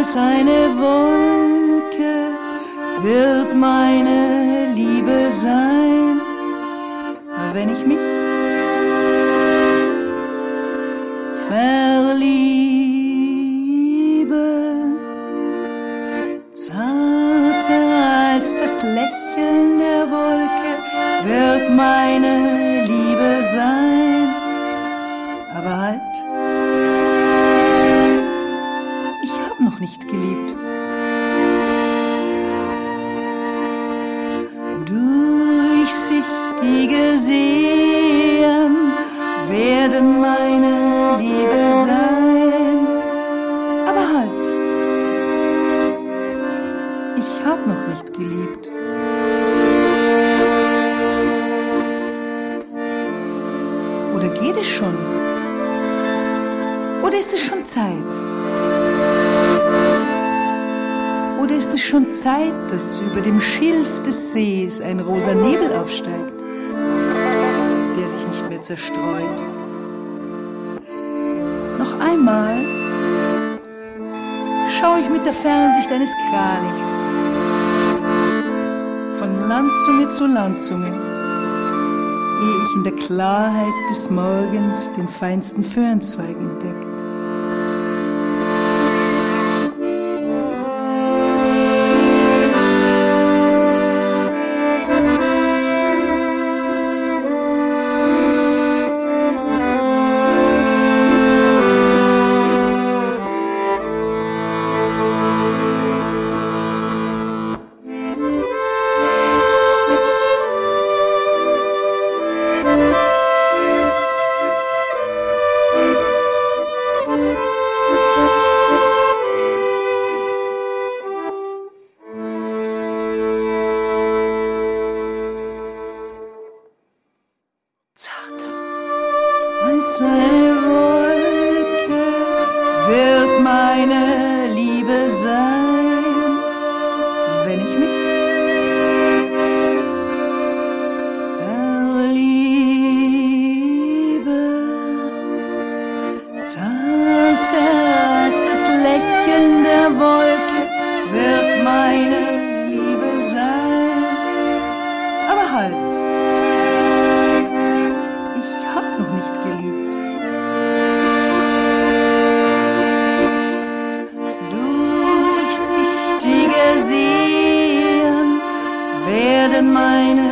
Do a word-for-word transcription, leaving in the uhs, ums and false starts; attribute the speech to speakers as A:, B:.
A: als eine Wolke wird meine Liebe sein, wenn ich mich verliebe. Zarter als das Lächeln der Wolke wird meine Liebe sein, aber halt, ich hab noch nicht geliebt. Durchsichtige Seen werden meine Liebe sein, aber halt, ich hab noch nicht geliebt. Oder geht es schon? Oder ist es schon Zeit? Oder ist es schon Zeit, dass über dem Schilf des Sees ein rosa Nebel aufsteigt, der sich nicht mehr zerstreut? Noch einmal schaue ich mit der Fernsicht eines Kranichs von Landzunge zu Landzunge, ehe ich in der Klarheit des Morgens den feinsten Föhrenzweig entdeckt. Als eine Wolke wird meine Liebe sein, wenn ich mich verliebe. Zarter als das Lächeln der Wolke wird meine Liebe sein, aber halt, werden meine